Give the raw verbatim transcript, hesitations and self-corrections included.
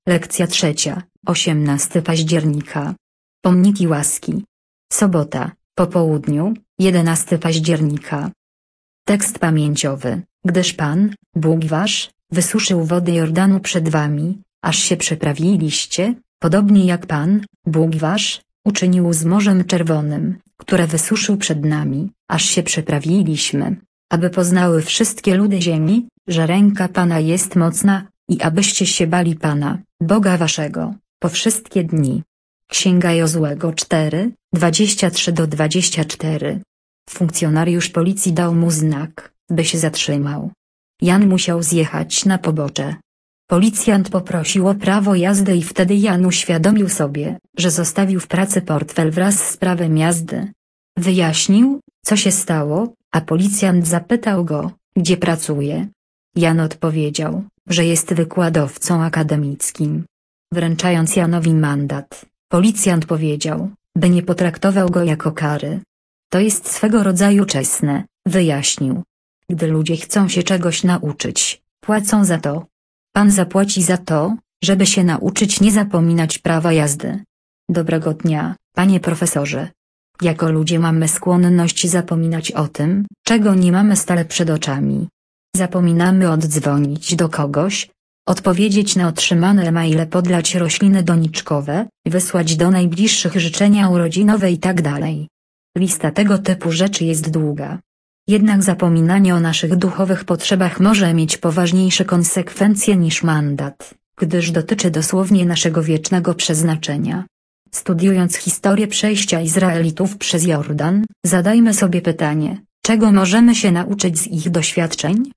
Lekcja trzecia, osiemnastego października. Pomniki łaski. Sobota, po południu, jedenastego października. Tekst pamięciowy. Gdyż Pan, Bóg wasz, wysuszył wody Jordanu przed wami, aż się przeprawiliście, podobnie jak Pan, Bóg wasz, uczynił z Morzem Czerwonym, które wysuszył przed nami, aż się przeprawiliśmy, aby poznały wszystkie ludy ziemi, że ręka Pana jest mocna, i abyście się bali Pana, Boga waszego, po wszystkie dni. Księga Jozłego cztery, dwadzieścia trzy do dwudziestu czterech. Funkcjonariusz policji dał mu znak, by się zatrzymał. Jan musiał zjechać na pobocze. Policjant poprosił o prawo jazdy i wtedy Jan uświadomił sobie, że zostawił w pracy portfel wraz z prawem jazdy. Wyjaśnił, co się stało, a policjant zapytał go, gdzie pracuje. Jan odpowiedział, że jest wykładowcą akademickim. Wręczając Janowi mandat, policjant powiedział, by nie potraktował go jako kary. To jest swego rodzaju czesne, wyjaśnił. Gdy ludzie chcą się czegoś nauczyć, płacą za to. Pan zapłaci za to, żeby się nauczyć nie zapominać prawa jazdy. Dobrego dnia, panie profesorze. Jako ludzie mamy skłonność zapominać o tym, czego nie mamy stale przed oczami. Zapominamy oddzwonić do kogoś, odpowiedzieć na otrzymane maile, podlać rośliny doniczkowe, wysłać do najbliższych życzenia urodzinowe itd. Lista tego typu rzeczy jest długa. Jednak zapominanie o naszych duchowych potrzebach może mieć poważniejsze konsekwencje niż mandat, gdyż dotyczy dosłownie naszego wiecznego przeznaczenia. Studiując historię przejścia Izraelitów przez Jordan, zadajmy sobie pytanie, czego możemy się nauczyć z ich doświadczeń?